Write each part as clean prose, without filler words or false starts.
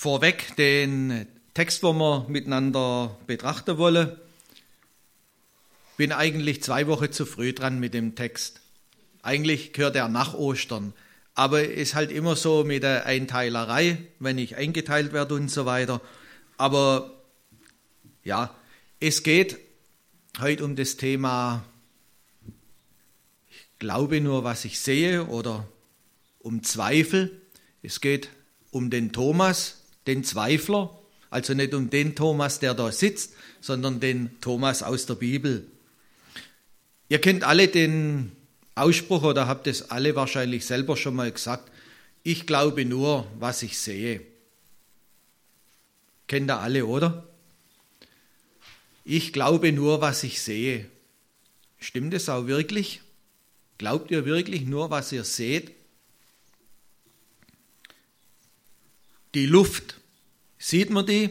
Vorweg den Text, den wir miteinander betrachten wollen. Bin eigentlich 2 Wochen zu früh dran mit dem Text. Eigentlich gehört er nach Ostern. Aber ist halt immer so mit der Einteilerei, wenn ich eingeteilt werde und so weiter. Aber ja, es geht heute um das Thema, ich glaube nur, was ich sehe, oder um Zweifel. Es geht um den Thomas, den Zweifler, also nicht um den Thomas, der da sitzt, sondern den Thomas aus der Bibel. Ihr kennt alle den Ausspruch oder habt es alle wahrscheinlich selber schon mal gesagt, ich glaube nur, was ich sehe. Kennt ihr alle, oder? Ich glaube nur, was ich sehe. Stimmt es auch wirklich? Glaubt ihr wirklich nur, was ihr seht? Die Luft, sieht man die?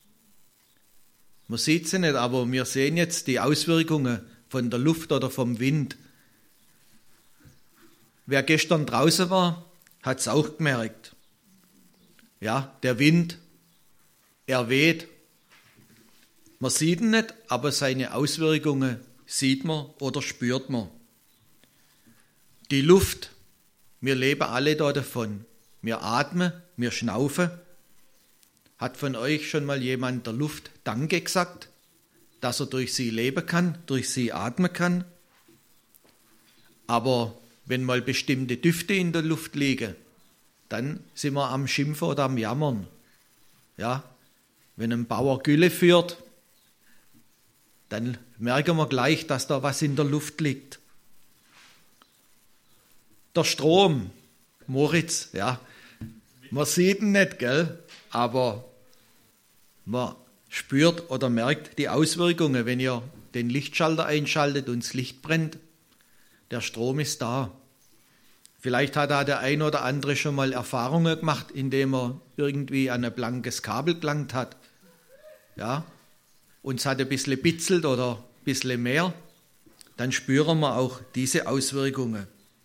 Man sieht sie nicht, aber wir sehen jetzt die Auswirkungen von der Luft oder vom Wind. Wer gestern draußen war, hat es auch gemerkt. Ja, der Wind, er weht. Man sieht ihn nicht, aber seine Auswirkungen sieht man oder spürt man. Die Luft, wir leben alle da davon. Wir atmen, wir schnaufen. Hat von euch schon mal jemand der Luft Danke gesagt, dass er durch sie leben kann, durch sie atmen kann? Aber wenn mal bestimmte Düfte in der Luft liegen, dann sind wir am Schimpfen oder am Jammern. Ja, wenn ein Bauer Gülle führt, dann merken wir gleich, dass da was in der Luft liegt. Der Strom, Moritz, ja, man sieht ihn nicht, gell? Aber man spürt oder merkt die Auswirkungen, wenn ihr den Lichtschalter einschaltet und das Licht brennt. Der Strom ist da. Vielleicht hat da der ein oder andere schon mal Erfahrungen gemacht, indem er irgendwie an ein blankes Kabel gelangt hat. Ja, und es hat ein bisschen bitzelt oder ein bisschen mehr. Dann spüren wir auch diese Auswirkungen.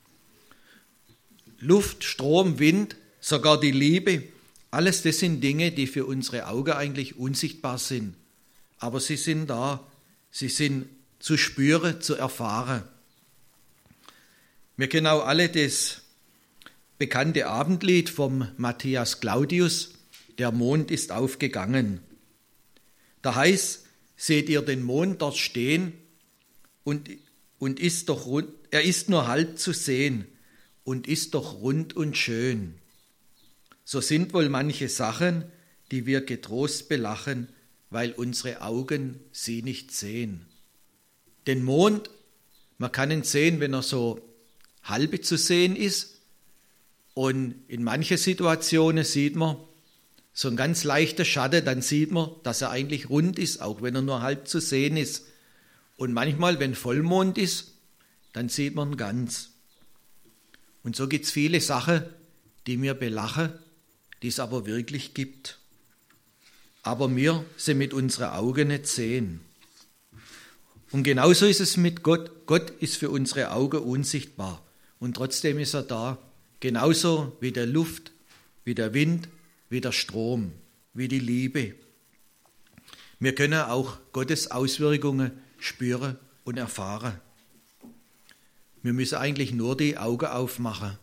Luft, Strom, Wind, sogar die Liebe, alles das sind Dinge, die für unsere Augen eigentlich unsichtbar sind. Aber sie sind da, sie sind zu spüren, zu erfahren. Wir kennen auch alle das bekannte Abendlied vom Matthias Claudius, Der Mond ist aufgegangen. Da heißt, seht ihr den Mond dort stehen und er ist nur halb zu sehen und ist doch rund und schön. So sind wohl manche Sachen, die wir getrost belachen, weil unsere Augen sie nicht sehen. Den Mond, man kann ihn sehen, wenn er so halbe zu sehen ist. Und in manchen Situationen sieht man so ein ganz leichter Schatten, dann sieht man, dass er eigentlich rund ist, auch wenn er nur halb zu sehen ist. Und manchmal, wenn Vollmond ist, dann sieht man ihn ganz. Und so gibt es viele Sachen, die wir belachen, die es aber wirklich gibt. Aber wir sie mit unseren Augen nicht sehen. Und genauso ist es mit Gott. Gott ist für unsere Augen unsichtbar. Und trotzdem ist er da. Genauso wie der Luft, wie der Wind, wie der Strom, wie die Liebe. Wir können auch Gottes Auswirkungen spüren und erfahren. Wir müssen eigentlich nur die Augen aufmachen.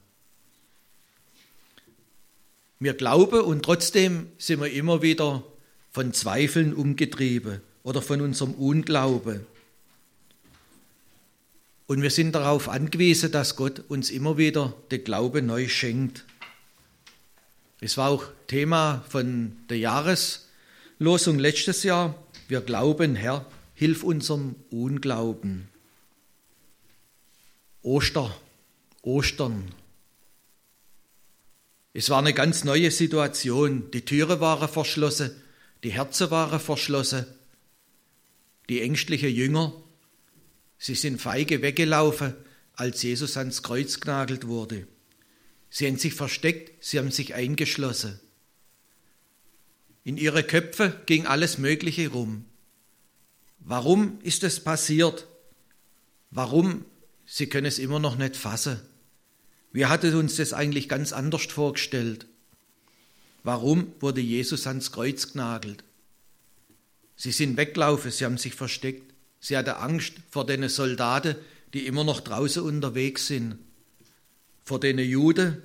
Wir glauben und trotzdem sind wir immer wieder von Zweifeln umgetrieben oder von unserem Unglauben. Und wir sind darauf angewiesen, dass Gott uns immer wieder den Glauben neu schenkt. Es war auch Thema von der Jahreslosung letztes Jahr. Wir glauben, Herr, hilf unserem Unglauben. Ostern. Es war eine ganz neue Situation. Die Türen waren verschlossen, die Herzen waren verschlossen. Die ängstlichen Jünger, sie sind feige weggelaufen, als Jesus ans Kreuz genagelt wurde. Sie haben sich versteckt, sie haben sich eingeschlossen. In ihre Köpfe ging alles Mögliche rum. Warum ist es passiert? Warum? Sie können es immer noch nicht fassen. Wir hatten uns das eigentlich ganz anders vorgestellt. Warum wurde Jesus ans Kreuz genagelt? Sie sind weggelaufen, sie haben sich versteckt. Sie hatten Angst vor den Soldaten, die immer noch draußen unterwegs sind. Vor den Juden.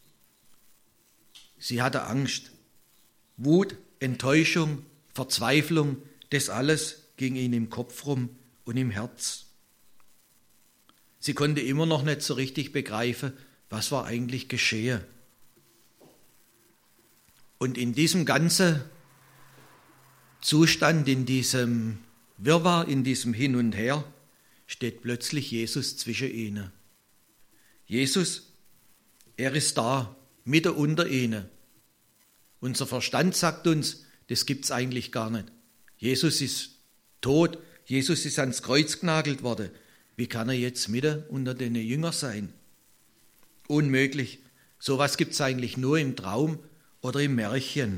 Sie hatten Angst. Wut, Enttäuschung, Verzweiflung, das alles ging ihnen im Kopf rum und im Herz. Sie konnte immer noch nicht so richtig begreifen, was war eigentlich geschehen. Und in diesem ganzen Zustand, in diesem Wirrwarr, in diesem Hin und Her, steht plötzlich Jesus zwischen ihnen. Jesus, er ist da, mitten unter ihnen. Unser Verstand sagt uns, das gibt's eigentlich gar nicht. Jesus ist tot, Jesus ist ans Kreuz genagelt worden. Wie kann er jetzt mitten unter den Jüngern sein? Unmöglich. Sowas gibt's eigentlich nur im Traum oder im Märchen.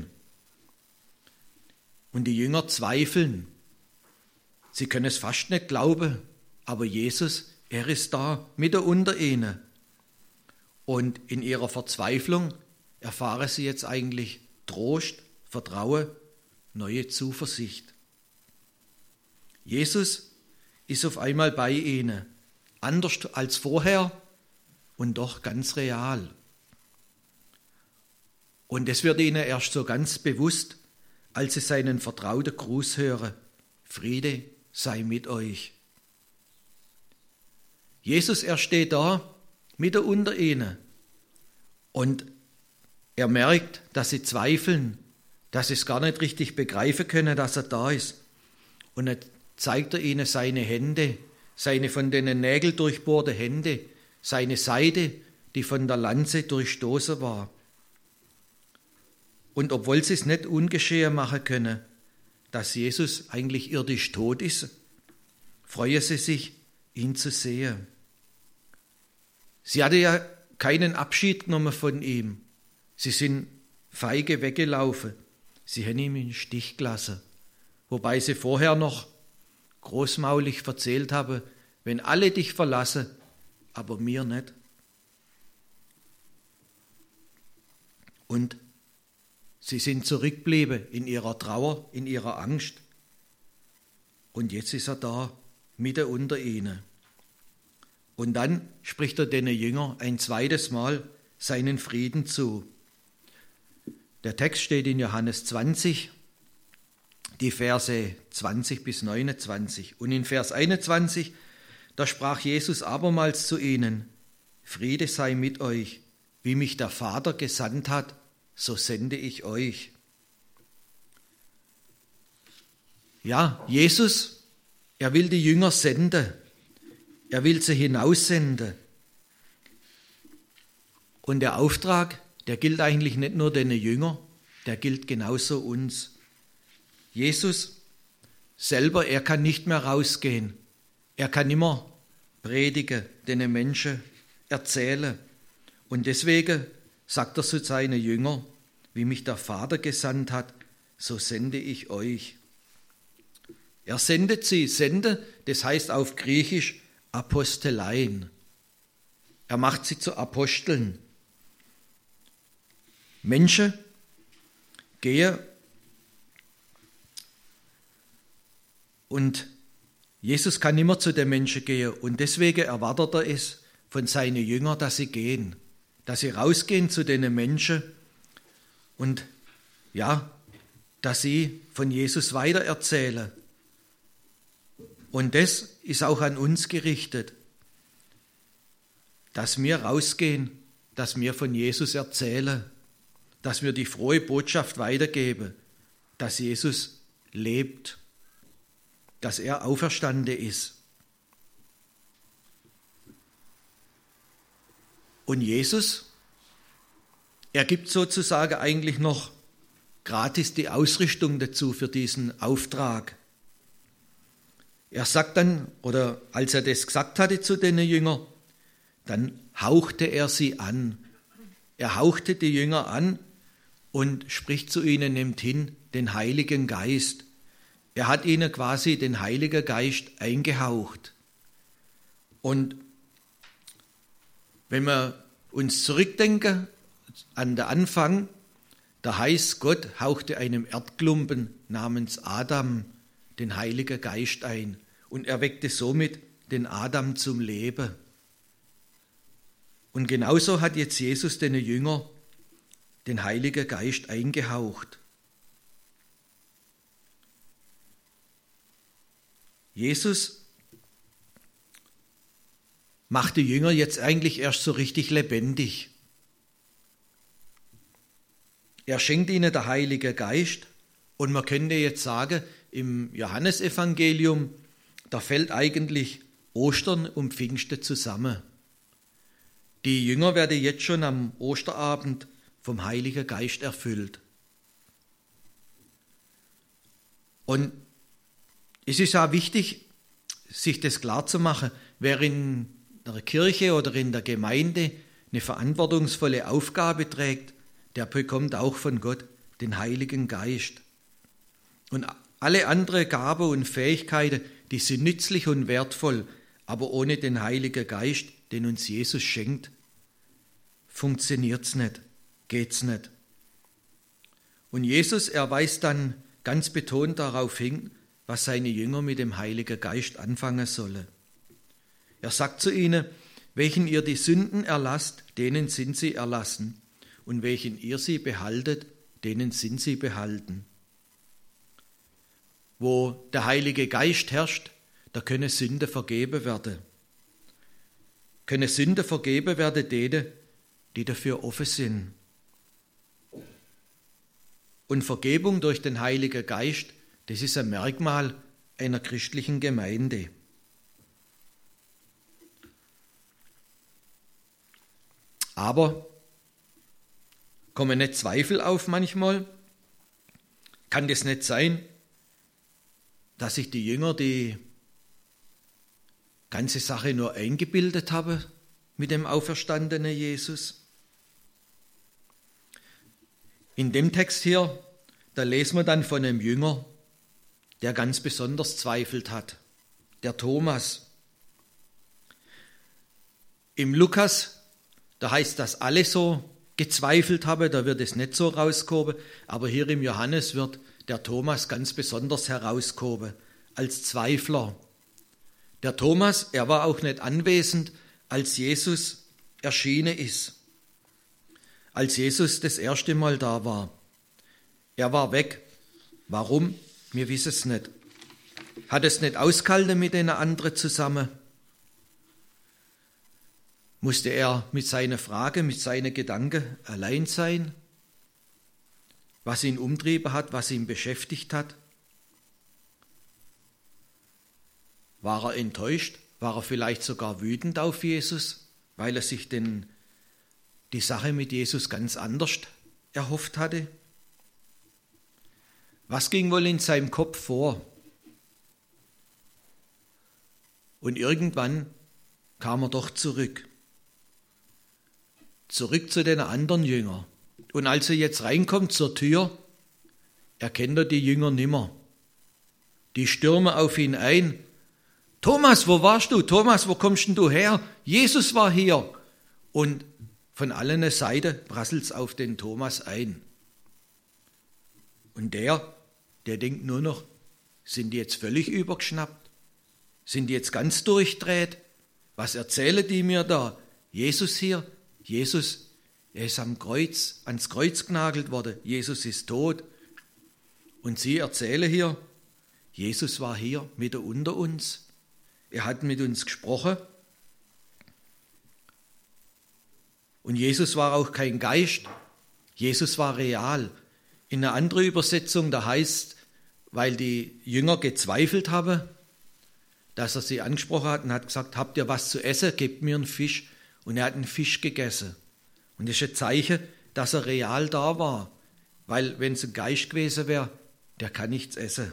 Und die Jünger zweifeln. Sie können es fast nicht glauben, aber Jesus, er ist da, mitten unter ihnen. Und in ihrer Verzweiflung erfahren sie jetzt eigentlich Trost, Vertrauen, neue Zuversicht. Jesus ist auf einmal bei ihnen, anders als vorher und doch ganz real. Und es wird ihnen erst so ganz bewusst, als sie seinen vertrauten Gruß hören: Friede sei mit euch. Jesus, er steht da, mitten unter ihnen. Und er merkt, dass sie zweifeln, dass sie es gar nicht richtig begreifen können, dass er da ist. Und dann zeigt er ihnen seine Hände, seine von den Nägeln durchbohrte Hände, seine Seite, die von der Lanze durchstoßen war. Und obwohl sie es nicht ungeschehen machen können, dass Jesus eigentlich irdisch tot ist, freuen sie sich, ihn zu sehen. Sie hatte ja keinen Abschied genommen von ihm. Sie sind feige weggelaufen. Sie haben ihn im Stich gelassen. Wobei sie vorher noch großmaulig erzählt haben, wenn alle dich verlassen, aber mir nicht. Und sie sind zurückgeblieben in ihrer Trauer, in ihrer Angst. Und jetzt ist er da, mitten unter ihnen. Und dann spricht er den Jüngern ein zweites Mal seinen Frieden zu. Der Text steht in Johannes 20, die Verse 20 bis 29. Und in Vers 21, da sprach Jesus abermals zu ihnen: Friede sei mit euch, wie mich der Vater gesandt hat, so sende ich euch. Ja, Jesus, er will die Jünger senden. Er will sie hinaussenden. Und der Auftrag, der gilt eigentlich nicht nur den Jüngern, der gilt genauso uns. Jesus selber, er kann nicht mehr rausgehen. Er kann immer predigen, den Menschen erzählen. Und deswegen sagt er zu seinen Jüngern: Wie mich der Vater gesandt hat, so sende ich euch. Er sendet sie. Sende, das heißt auf Griechisch Apostelein. Er macht sie zu Aposteln. Menschen gehen und Jesus kann immer zu den Menschen gehen und deswegen erwartet er es von seinen Jüngern, dass sie gehen, dass sie rausgehen zu den Menschen und ja, dass sie von Jesus weitererzählen. Und das ist auch an uns gerichtet, dass wir rausgehen, dass wir von Jesus erzählen, dass wir die frohe Botschaft weitergeben, dass Jesus lebt, dass er auferstanden ist. Und Jesus, er gibt sozusagen eigentlich noch gratis die Ausrüstung dazu für diesen Auftrag. Er sagt dann, oder als er das gesagt hatte zu den Jüngern, dann hauchte er sie an. Er hauchte die Jünger an und spricht zu ihnen, nimmt hin den Heiligen Geist. Er hat ihnen quasi den Heiligen Geist eingehaucht. Und wenn wir uns zurückdenken an den Anfang, Da heißt, Gott hauchte einem Erdklumpen namens Adam den Heiligen Geist ein und erweckte somit den Adam zum Leben. Und genauso hat jetzt Jesus den Jüngern den Heiligen Geist eingehaucht. Jesus macht die Jünger jetzt eigentlich erst so richtig lebendig. Er schenkt ihnen den Heiligen Geist und man könnte jetzt sagen, im Johannesevangelium, da fällt eigentlich Ostern und Pfingsten zusammen. Die Jünger werden jetzt schon am Osterabend vom Heiligen Geist erfüllt. Und es ist auch wichtig, sich das klarzumachen, wer in der Kirche oder in der Gemeinde eine verantwortungsvolle Aufgabe trägt, der bekommt auch von Gott den Heiligen Geist. Und alle anderen Gaben und Fähigkeiten, die sind nützlich und wertvoll, aber ohne den Heiligen Geist, den uns Jesus schenkt, funktioniert's nicht, geht's nicht. Und Jesus, er weist dann ganz betont darauf hin, was seine Jünger mit dem Heiligen Geist anfangen sollen. Er sagt zu ihnen, welchen ihr die Sünden erlasst, denen sind sie erlassen, und welchen ihr sie behaltet, denen sind sie behalten. Wo der Heilige Geist herrscht, da können Sünden vergeben werden. Können Sünden vergeben werden denen, die dafür offen sind. Und Vergebung durch den Heiligen Geist, das ist ein Merkmal einer christlichen Gemeinde. Aber kommen nicht Zweifel auf manchmal? Kann das nicht sein, dass sich die Jünger die ganze Sache nur eingebildet haben mit dem auferstandenen Jesus? In dem Text hier, da lesen wir dann von einem Jünger, der ganz besonders zweifelt hat, der Thomas. Im Lukas, da heißt das alle so gezweifelt haben, da wird es nicht so rauskommen, aber hier im Johannes wird der Thomas ganz besonders herauskommen, als Zweifler. Der Thomas, er war auch nicht anwesend, als Jesus erschienen ist, als Jesus das erste Mal da war. Er war weg. Warum? Wir wissen es nicht. Hat es nicht ausgehalten mit den anderen zusammen? Musste er mit seiner Frage, mit seinen Gedanken allein sein? Was ihn umtrieben hat, was ihn beschäftigt hat? War er enttäuscht? War er vielleicht sogar wütend auf Jesus, weil er sich die Sache mit Jesus ganz anders erhofft hatte? Was ging wohl in seinem Kopf vor? Und irgendwann kam er doch zurück zu den anderen Jüngern. Und als er jetzt reinkommt zur Tür, erkennt er die Jünger nimmer. Die stürmen auf ihn ein. Thomas, wo warst du? Thomas, wo kommst denn du her? Jesus war hier. Und von allen Seiten prasselt's auf den Thomas ein. Und der denkt nur noch, sind die jetzt völlig übergeschnappt? Sind die jetzt ganz durchdreht? Was erzählen die mir da? Jesus hier? Jesus, er ist ans Kreuz genagelt worden. Jesus ist tot. Und sie erzählen hier, Jesus war hier mitten unter uns. Er hat mit uns gesprochen. Und Jesus war auch kein Geist. Jesus war real. In einer anderen Übersetzung, da heißt, weil die Jünger gezweifelt haben, dass er sie angesprochen hat und hat gesagt, habt ihr was zu essen? Gebt mir einen Fisch. Und er hat einen Fisch gegessen. Und das ist ein Zeichen, dass er real da war. Weil wenn es ein Geist gewesen wäre, der kann nichts essen.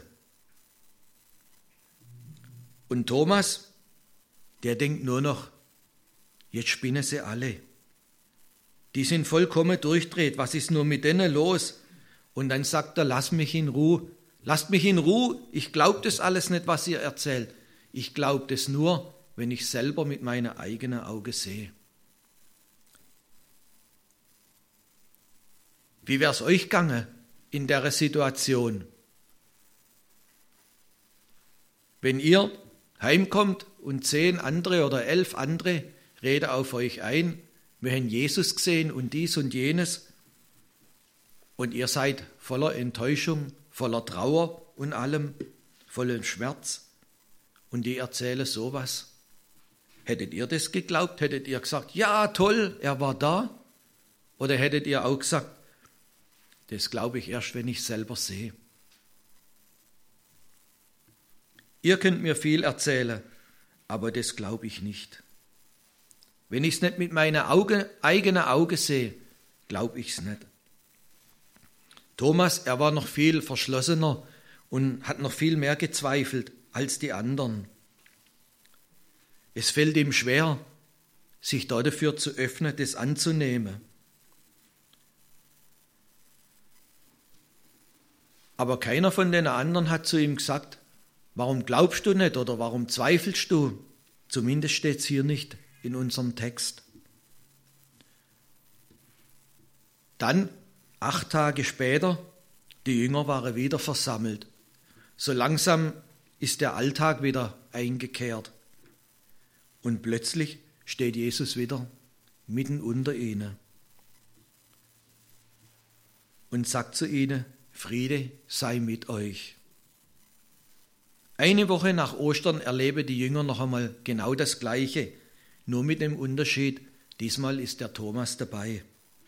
Und Thomas, der denkt nur noch, jetzt spinnen sie alle. Die sind vollkommen durchdreht. Was ist nur mit denen los? Und dann sagt er, lasst mich in Ruhe. Lasst mich in Ruhe. Ich glaube das alles nicht, was ihr erzählt. Ich glaube das nur, wenn ich selber mit meinen eigenen Augen sehe. Wie wäre es euch gegangen in der Situation? Wenn ihr heimkommt und 10 andere oder 11 andere reden auf euch ein, wir haben Jesus gesehen und dies und jenes, und ihr seid voller Enttäuschung, voller Trauer und allem, voller Schmerz, und die erzählen sowas. Hättet ihr das geglaubt? Hättet ihr gesagt, ja toll, er war da? Oder hättet ihr auch gesagt, das glaube ich erst, wenn ich es selber sehe? Ihr könnt mir viel erzählen, aber das glaube ich nicht. Wenn ich es nicht mit meinen eigenen Augen sehe, glaube ich es nicht. Thomas, er war noch viel verschlossener und hat noch viel mehr gezweifelt als die anderen. Es fällt ihm schwer, sich dafür zu öffnen, das anzunehmen. Aber keiner von den anderen hat zu ihm gesagt, warum glaubst du nicht oder warum zweifelst du? Zumindest steht es hier nicht in unserem Text. Dann, 8 Tage später, die Jünger waren wieder versammelt. So langsam ist der Alltag wieder eingekehrt. Und plötzlich steht Jesus wieder mitten unter ihnen und sagt zu ihnen, Friede sei mit euch. Eine Woche nach Ostern erleben die Jünger noch einmal genau das Gleiche, nur mit dem Unterschied, diesmal ist der Thomas dabei.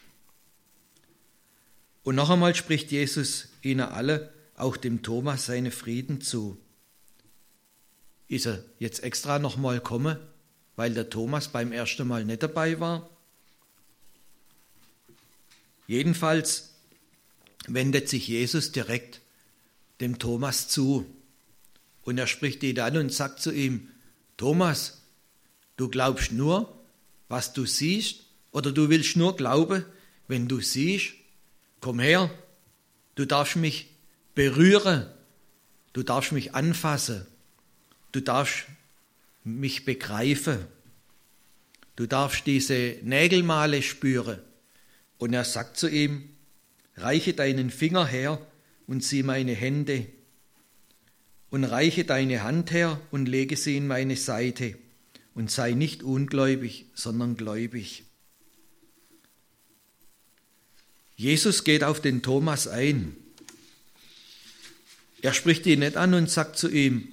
Und noch einmal spricht Jesus ihnen alle, auch dem Thomas, seine Frieden zu. Ist er jetzt extra noch mal gekommen, weil der Thomas beim ersten Mal nicht dabei war? Jedenfalls wendet sich Jesus direkt dem Thomas zu und er spricht ihn an und sagt zu ihm, Thomas, du glaubst nur, was du siehst, oder du willst nur glauben, wenn du siehst? Komm her, du darfst mich berühren, du darfst mich anfassen, du darfst mich begreifen, du darfst diese Nägelmale spüren. Und er sagt zu ihm, reiche deinen Finger her und sieh meine Hände und reiche deine Hand her und lege sie in meine Seite und sei nicht ungläubig, sondern gläubig. Jesus geht auf den Thomas ein. Er spricht ihn nicht an und sagt zu ihm,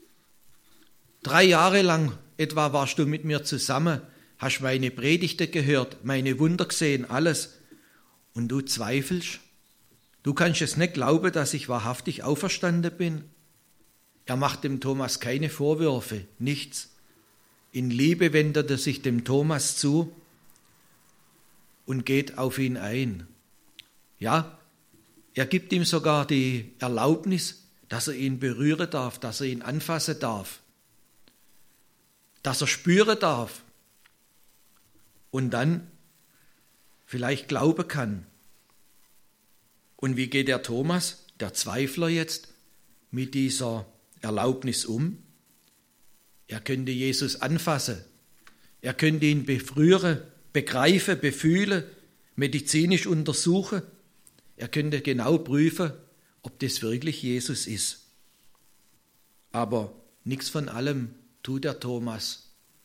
3 Jahre lang etwa warst du mit mir zusammen, hast meine Predigten gehört, meine Wunder gesehen, alles, und du zweifelst? Du kannst es nicht glauben, dass ich wahrhaftig auferstanden bin? Er macht dem Thomas keine Vorwürfe, nichts. In Liebe wendet er sich dem Thomas zu und geht auf ihn ein. Ja, er gibt ihm sogar die Erlaubnis, dass er ihn berühren darf, dass er ihn anfassen darf, dass er spüren darf und dann vielleicht glauben kann. Und wie geht der Thomas, der Zweifler jetzt, mit dieser Erlaubnis um? Er könnte Jesus anfassen, er könnte ihn berühren, begreifen, befühlen, medizinisch untersuchen. Er könnte genau prüfen, ob das wirklich Jesus ist. Aber nichts von allem tut der Thomas.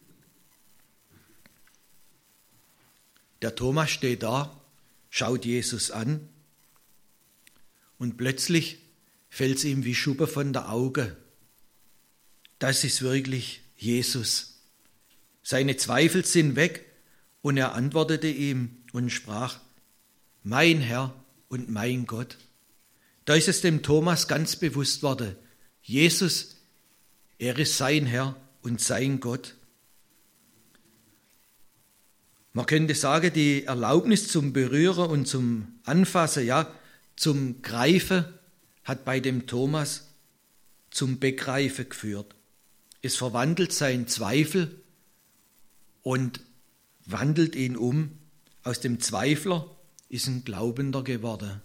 Der Thomas steht da, schaut Jesus an und plötzlich fällt es ihm wie Schuppen von der Auge. Das ist wirklich Jesus. Seine Zweifel sind weg und er antwortete ihm und sprach, mein Herr und mein Gott. Da ist es dem Thomas ganz bewusst worden, Jesus, er ist sein Herr und sein Gott. Man könnte sagen, die Erlaubnis zum Berühren und zum Anfassen, ja, zum Greifen, hat bei dem Thomas zum Begreifen geführt. Es verwandelt seinen Zweifel und wandelt ihn um. Aus dem Zweifler ist ein Glaubender geworden.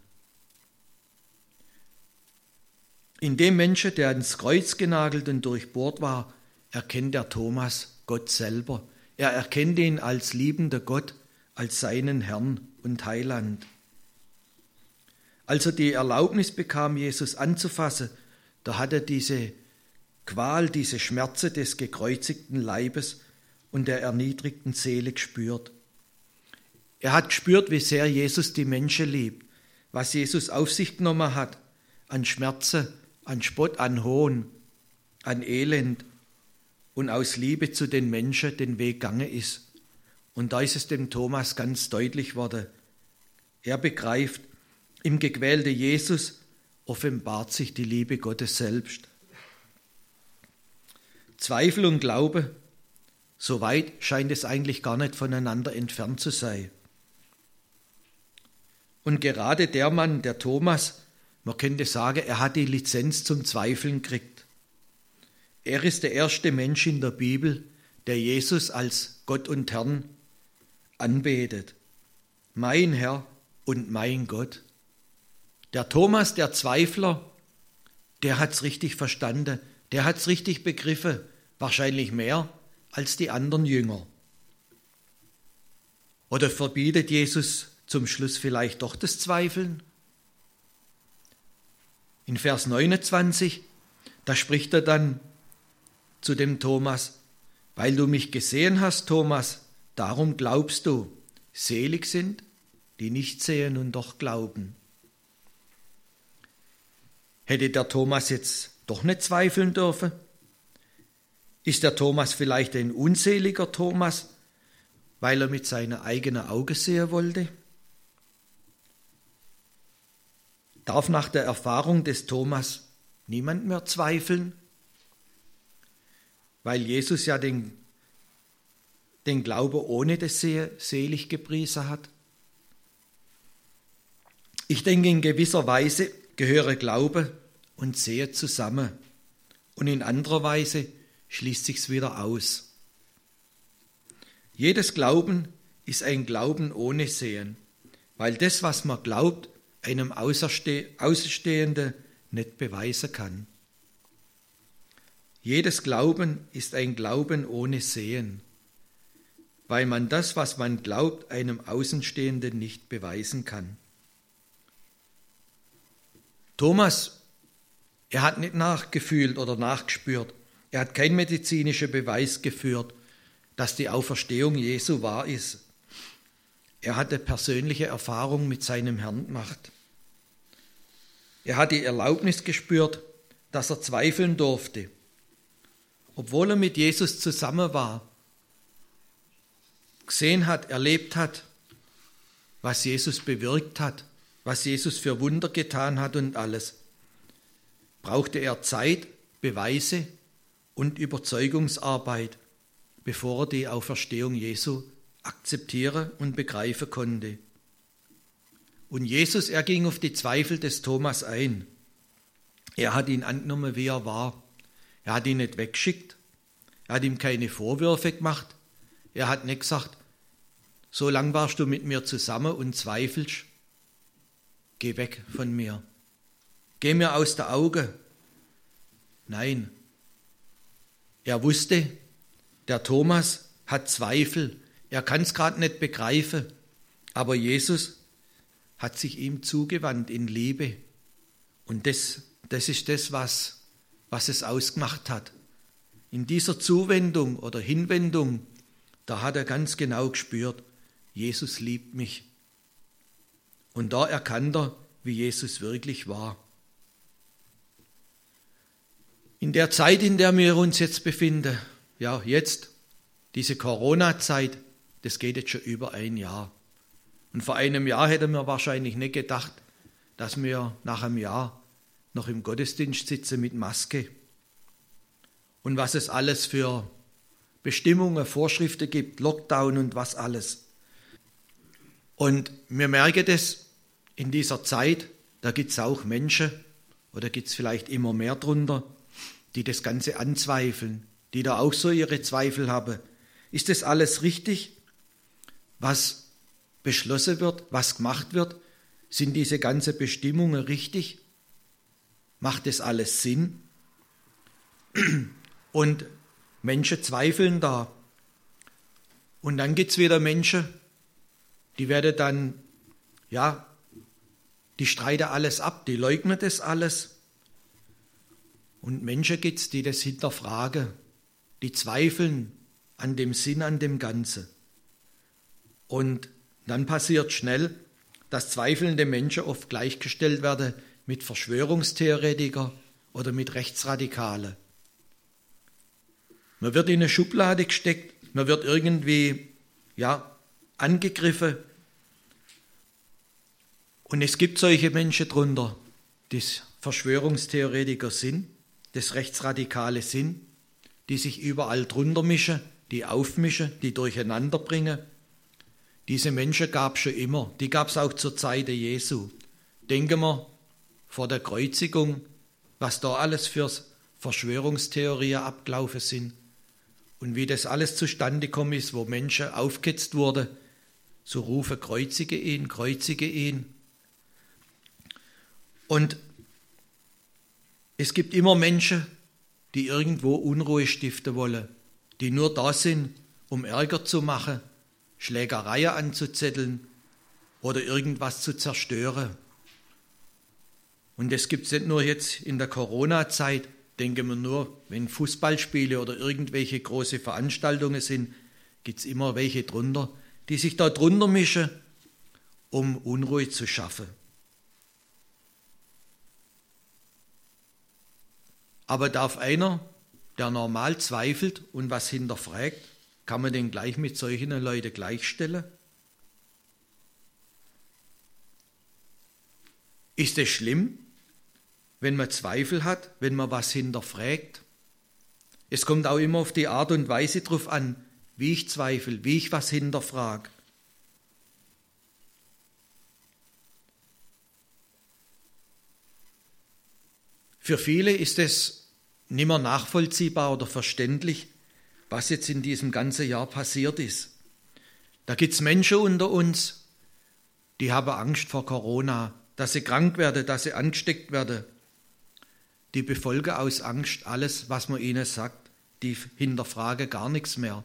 In dem Menschen, der ans Kreuz genagelt und durchbohrt war, erkennt der Thomas Gott selber. Er erkennt ihn als liebender Gott, als seinen Herrn und Heiland. Als er die Erlaubnis bekam, Jesus anzufassen, da hat er diese Qual, diese Schmerzen des gekreuzigten Leibes und der erniedrigten Seele gespürt. Er hat gespürt, wie sehr Jesus die Menschen liebt, was Jesus auf sich genommen hat, an Schmerzen, an Spott, an Hohn, an Elend und aus Liebe zu den Menschen den Weg gegangen ist. Und da ist es dem Thomas ganz deutlich worden. Er begreift, im gequälten Jesus offenbart sich die Liebe Gottes selbst. Zweifel und Glaube, so weit scheint es eigentlich gar nicht voneinander entfernt zu sein. Und gerade der Mann, der Thomas, man könnte sagen, er hat die Lizenz zum Zweifeln gekriegt. Er ist der erste Mensch in der Bibel, der Jesus als Gott und Herrn anbetet. Mein Herr und mein Gott. Der Thomas, der Zweifler, der hat's richtig verstanden, der hat's richtig begriffen, wahrscheinlich mehr als die anderen Jünger. Oder verbietet Jesus zum Schluss vielleicht doch das Zweifeln? In Vers 29, da spricht er dann zu dem Thomas: Weil du mich gesehen hast, Thomas, darum glaubst du. Selig sind, die nicht sehen und doch glauben. Hätte der Thomas jetzt doch nicht zweifeln dürfen? Ist der Thomas vielleicht ein unseliger Thomas, weil er mit seinen eigenen Augen sehen wollte? Darf nach der Erfahrung des Thomas niemand mehr zweifeln? Weil Jesus ja den Glaube ohne das Sehen selig gepriesen hat? Ich denke, in gewisser Weise gehören Glaube und Sehen zusammen. Und in anderer Weise schließt sich's wieder aus. Jedes Glauben ist ein Glauben ohne Sehen, weil das, was man glaubt, einem Außenstehenden nicht beweisen kann. Jedes Glauben ist ein Glauben ohne Sehen, weil man das, was man glaubt, einem Außenstehenden nicht beweisen kann. Thomas, er hat nicht nachgefühlt oder nachgespürt, er hat keinen medizinischen Beweis geführt, dass die Auferstehung Jesu wahr ist. Er hatte persönliche Erfahrung mit seinem Herrn gemacht. Er hat die Erlaubnis gespürt, dass er zweifeln durfte, obwohl er mit Jesus zusammen war, gesehen hat, erlebt hat, was Jesus bewirkt hat, was Jesus für Wunder getan hat und alles. Brauchte er Zeit, Beweise und Überzeugungsarbeit, bevor er die Auferstehung Jesu akzeptieren und begreifen konnte. Und Jesus, er ging auf die Zweifel des Thomas ein. Er hat ihn angenommen, wie er war. Er hat ihn nicht weggeschickt. Er hat ihm keine Vorwürfe gemacht. Er hat nicht gesagt, so lang warst du mit mir zusammen und zweifelst. Geh weg von mir. Geh mir aus der Augen. Nein. Er wusste, der Thomas hat Zweifel. Er kann es gerade nicht begreifen. Aber Jesus hat sich ihm zugewandt in Liebe. Und das ist das, was es ausgemacht hat. In dieser Zuwendung oder Hinwendung, da hat er ganz genau gespürt, Jesus liebt mich. Und da erkannt er, wie Jesus wirklich war. In der Zeit, in der wir uns jetzt befinden, ja jetzt, diese Corona-Zeit, das geht jetzt schon über ein Jahr. Und vor einem Jahr hätten wir wahrscheinlich nicht gedacht, dass wir nach einem Jahr noch im Gottesdienst sitzen mit Maske. Und was es alles für Bestimmungen, Vorschriften gibt, Lockdown und was alles. Und wir merken das in dieser Zeit, da gibt es auch Menschen, oder gibt es vielleicht immer mehr drunter, die das Ganze anzweifeln, die da auch so ihre Zweifel haben. Ist das alles richtig, was beschlossen wird, was gemacht wird? Sind diese ganzen Bestimmungen richtig? Macht das alles Sinn? Und Menschen zweifeln da. Und dann gibt es wieder Menschen, die werden dann, die streiten alles ab, die leugnen das alles. Und Menschen gibt es, die das hinterfragen, die zweifeln an dem Sinn, an dem Ganzen. Und dann passiert schnell, dass zweifelnde Menschen oft gleichgestellt werden mit Verschwörungstheoretikern oder mit Rechtsradikalen. Man wird in eine Schublade gesteckt, man wird irgendwie angegriffen. Und es gibt solche Menschen drunter, die Verschwörungstheoretiker sind, das Rechtsradikale sind, die sich überall drunter mischen, die aufmischen, die durcheinander bringen. Diese Menschen gab es schon immer, die gab es auch zur Zeit Jesu. Denken wir vor der Kreuzigung, was da alles für Verschwörungstheorien abgelaufen sind und wie das alles zustande gekommen ist, wo Menschen aufgehetzt wurden, zu rufen, kreuzige ihn, kreuzige ihn. Und es gibt immer Menschen, die irgendwo Unruhe stiften wollen, die nur da sind, um Ärger zu machen, Schlägereien anzuzetteln oder irgendwas zu zerstören. Und das gibt es nicht nur jetzt in der Corona-Zeit, denken wir nur, wenn Fußballspiele oder irgendwelche große Veranstaltungen sind, gibt es immer welche drunter, die sich da drunter mischen, um Unruhe zu schaffen. Aber darf einer, der normal zweifelt und was hinterfragt, kann man den gleich mit solchen Leuten gleichstellen? Ist es schlimm, wenn man Zweifel hat, wenn man was hinterfragt? Es kommt auch immer auf die Art und Weise drauf an, wie ich zweifle, wie ich was hinterfrage. Für viele ist es nicht mehr nachvollziehbar oder verständlich, was jetzt in diesem ganzen Jahr passiert ist. Da gibt es Menschen unter uns, die haben Angst vor Corona, dass sie krank werden, dass sie angesteckt werden. Die befolgen aus Angst alles, was man ihnen sagt. Die hinterfragen gar nichts mehr.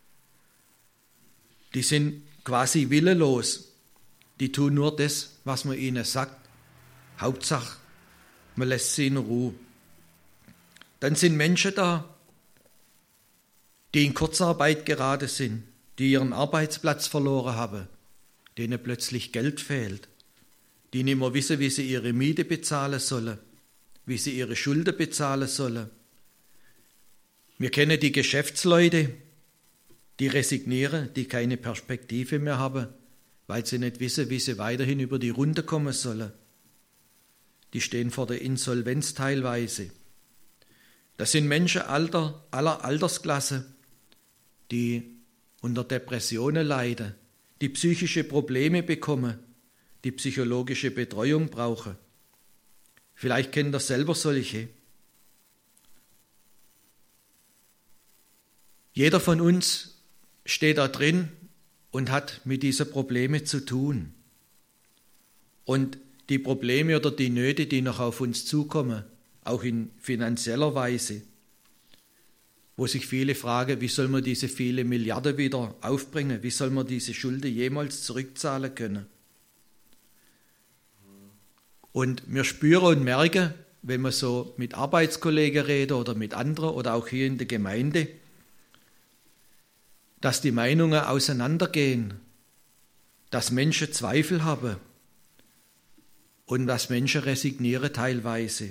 Die sind quasi willenlos. Die tun nur das, was man ihnen sagt. Hauptsache, man lässt sie in Ruhe. Dann sind Menschen da, die in Kurzarbeit geraten sind, die ihren Arbeitsplatz verloren haben, denen plötzlich Geld fehlt, die nicht mehr wissen, wie sie ihre Miete bezahlen sollen, wie sie ihre Schulden bezahlen sollen. Wir kennen die Geschäftsleute, die resignieren, die keine Perspektive mehr haben, weil sie nicht wissen, wie sie weiterhin über die Runde kommen sollen. Die stehen vor der Insolvenz teilweise. Das sind Menschen aller Altersklasse, die unter Depressionen leiden, die psychische Probleme bekommen, die psychologische Betreuung brauchen. Vielleicht kennt ihr selber solche. Jeder von uns steht da drin und hat mit diesen Problemen zu tun. Und die Probleme oder die Nöte, die noch auf uns zukommen, auch in finanzieller Weise, wo sich viele fragen, wie soll man diese viele Milliarden wieder aufbringen, wie soll man diese Schulden jemals zurückzahlen können. Und wir spüren und merken, wenn wir so mit Arbeitskollegen reden oder mit anderen oder auch hier in der Gemeinde, dass die Meinungen auseinandergehen, dass Menschen Zweifel haben und dass Menschen resignieren teilweise.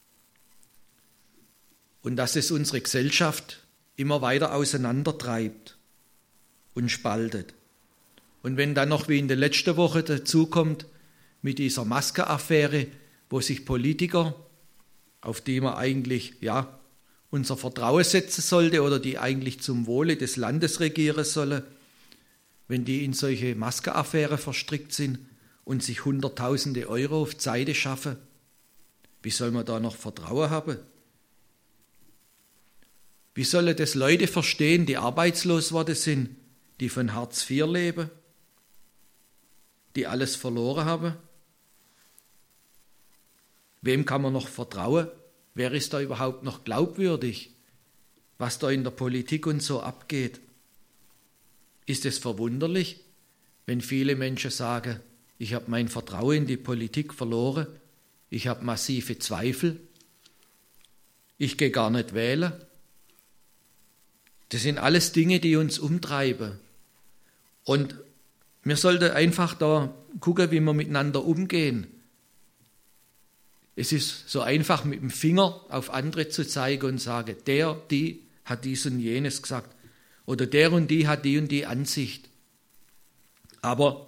Und dass es unsere Gesellschaft immer weiter auseinandertreibt und spaltet. Und wenn dann noch wie in der letzten Woche dazu kommt, mit dieser Maskenaffäre, wo sich Politiker, auf die man eigentlich unser Vertrauen setzen sollte oder die eigentlich zum Wohle des Landes regieren sollen, wenn die in solche Maskenaffäre verstrickt sind und sich Hunderttausende Euro auf die Seite schaffen, wie soll man da noch Vertrauen haben? Wie sollen das Leute verstehen, die arbeitslos worden sind, die von Hartz IV leben, die alles verloren haben? Wem kann man noch vertrauen? Wer ist da überhaupt noch glaubwürdig, was da in der Politik und so abgeht? Ist es verwunderlich, wenn viele Menschen sagen, Ich habe mein Vertrauen in die Politik verloren. Ich habe massive Zweifel. Ich gehe gar nicht wählen. Das sind alles Dinge, die uns umtreiben. Und wir sollten einfach da gucken, wie wir miteinander umgehen. Es ist so einfach, mit dem Finger auf andere zu zeigen und sagen, der, die hat dies und jenes gesagt. Oder der und die hat die und die Ansicht. Aber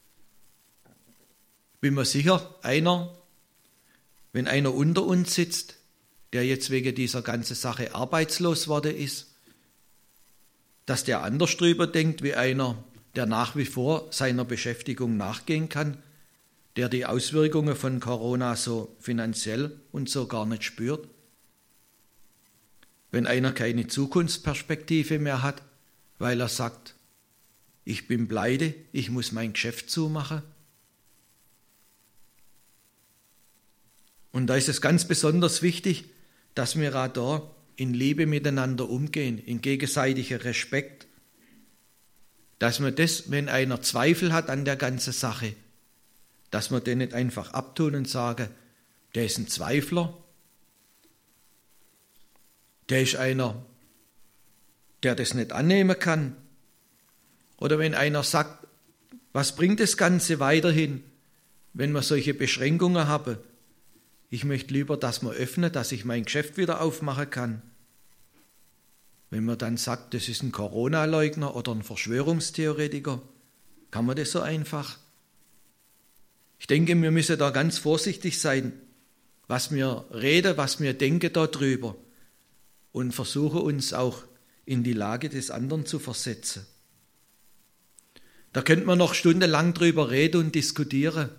bin mir sicher, wenn einer unter uns sitzt, der jetzt wegen dieser ganzen Sache arbeitslos worden ist, dass der anders drüber denkt wie einer, der nach wie vor seiner Beschäftigung nachgehen kann, der die Auswirkungen von Corona so finanziell und so gar nicht spürt. Wenn einer keine Zukunftsperspektive mehr hat, weil er sagt, ich bin pleite, ich muss mein Geschäft zumachen. Und da ist es ganz besonders wichtig, dass wir auch da in Liebe miteinander umgehen, in gegenseitiger Respekt, dass man das, wenn einer Zweifel hat an der ganzen Sache, dass wir den nicht einfach abtun und sagen, der ist ein Zweifler, der ist einer, der das nicht annehmen kann. Oder wenn einer sagt, was bringt das Ganze weiterhin, wenn wir solche Beschränkungen haben? Ich möchte lieber, dass man öffnet, dass ich mein Geschäft wieder aufmachen kann. Wenn man dann sagt, das ist ein Corona-Leugner oder ein Verschwörungstheoretiker, kann man das so einfach? Ich denke, wir müssen da ganz vorsichtig sein, was wir reden, was wir denken darüber und versuchen uns auch in die Lage des anderen zu versetzen. Da könnte man noch stundenlang drüber reden und diskutieren.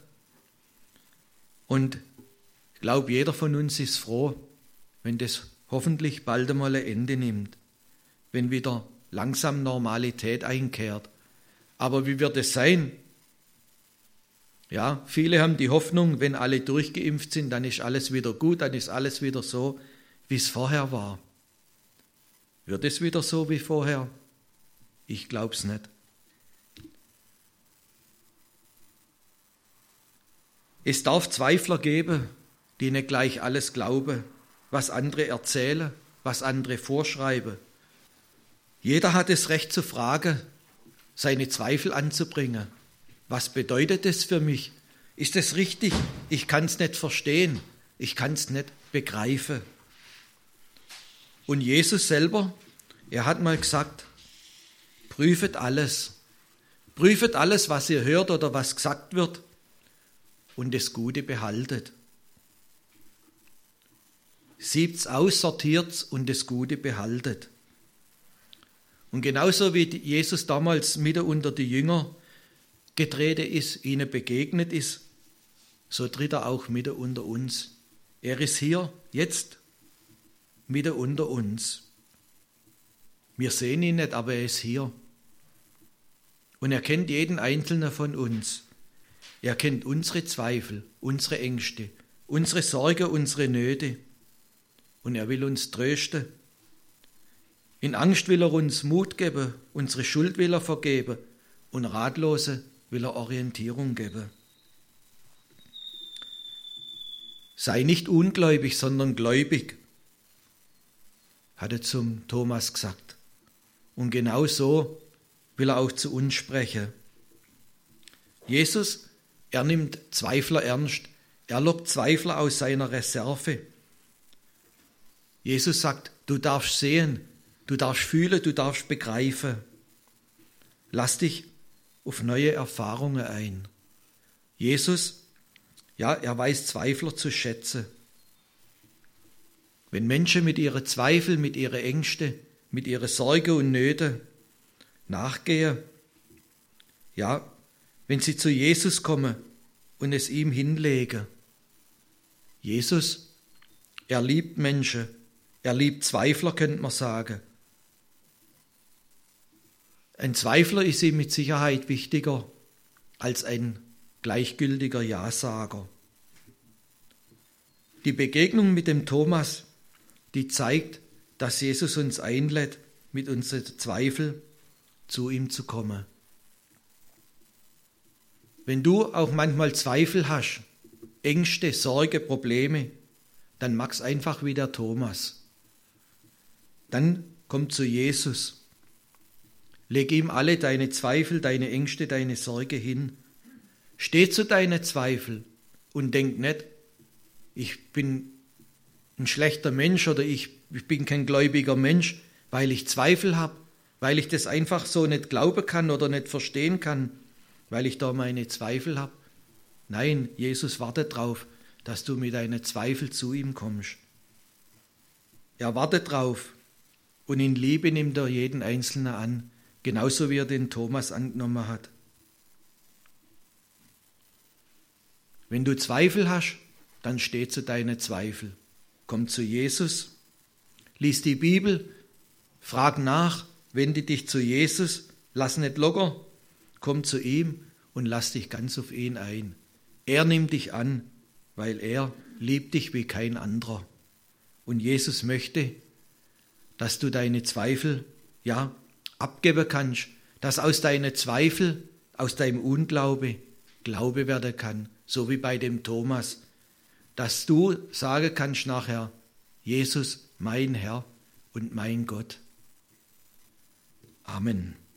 Und ich glaube, jeder von uns ist froh, wenn das hoffentlich bald einmal ein Ende nimmt, wenn wieder langsam Normalität einkehrt. Aber wie wird es sein? Ja, viele haben die Hoffnung, wenn alle durchgeimpft sind, dann ist alles wieder gut, dann ist alles wieder so, wie es vorher war. Wird es wieder so wie vorher? Ich glaube es nicht. Es darf Zweifler geben, die nicht gleich alles glauben, was andere erzählen, was andere vorschreiben. Jeder hat das Recht zu fragen, seine Zweifel anzubringen. Was bedeutet das für mich? Ist es richtig? Ich kann es nicht verstehen. Ich kann es nicht begreifen. Und Jesus selber, er hat mal gesagt, prüfet alles. Prüfet alles, was ihr hört oder was gesagt wird und das Gute behaltet. Siebt's aus, sortiert's und das Gute behaltet. Und genauso wie Jesus damals mitten unter die Jünger getreten ist, ihnen begegnet ist, so tritt er auch mitten unter uns. Er ist hier, jetzt, mitten unter uns. Wir sehen ihn nicht, aber er ist hier. Und er kennt jeden Einzelnen von uns. Er kennt unsere Zweifel, unsere Ängste, unsere Sorge, unsere Nöte. Und er will uns trösten. In Angst will er uns Mut geben, unsere Schuld will er vergeben und Ratlose will er Orientierung geben. Sei nicht ungläubig, sondern gläubig, hat er zum Thomas gesagt. Und genau so will er auch zu uns sprechen. Jesus, er nimmt Zweifler ernst. Er lockt Zweifler aus seiner Reserve. Jesus sagt, du darfst sehen, du darfst fühlen, du darfst begreifen. Lass dich auf neue Erfahrungen ein. Jesus, ja, er weiß Zweifler zu schätzen. Wenn Menschen mit ihren Zweifeln, mit ihren Ängsten, mit ihren Sorgen und Nöten nachgehen, ja, wenn sie zu Jesus kommen und es ihm hinlegen. Jesus, er liebt Menschen, er liebt Zweifler, könnte man sagen. Ein Zweifler ist ihm mit Sicherheit wichtiger als ein gleichgültiger Ja-Sager. Die Begegnung mit dem Thomas, die zeigt, dass Jesus uns einlädt, mit unseren Zweifeln zu ihm zu kommen. Wenn du auch manchmal Zweifel hast, Ängste, Sorge, Probleme, dann mach's einfach wie der Thomas. Dann komm zu Jesus. Leg ihm alle deine Zweifel, deine Ängste, deine Sorge hin. Steh zu deinen Zweifeln und denk nicht, ich bin ein schlechter Mensch oder ich bin kein gläubiger Mensch, weil ich Zweifel habe, weil ich das einfach so nicht glauben kann oder nicht verstehen kann, weil ich da meine Zweifel habe. Nein, Jesus wartet drauf, dass du mit deinen Zweifeln zu ihm kommst. Er wartet drauf und in Liebe nimmt er jeden Einzelnen an, genauso wie er den Thomas angenommen hat. Wenn du Zweifel hast, dann steh zu deinen Zweifeln. Komm zu Jesus, lies die Bibel, frag nach, wende dich zu Jesus, lass nicht locker, komm zu ihm und lass dich ganz auf ihn ein. Er nimmt dich an, weil er liebt dich wie kein anderer. Und Jesus möchte, dass du deine Zweifel, abgeben kannst, dass aus deinen Zweifel, aus deinem Unglaube, Glaube werden kann, so wie bei dem Thomas, dass du sagen kannst nachher, Jesus, mein Herr und mein Gott. Amen.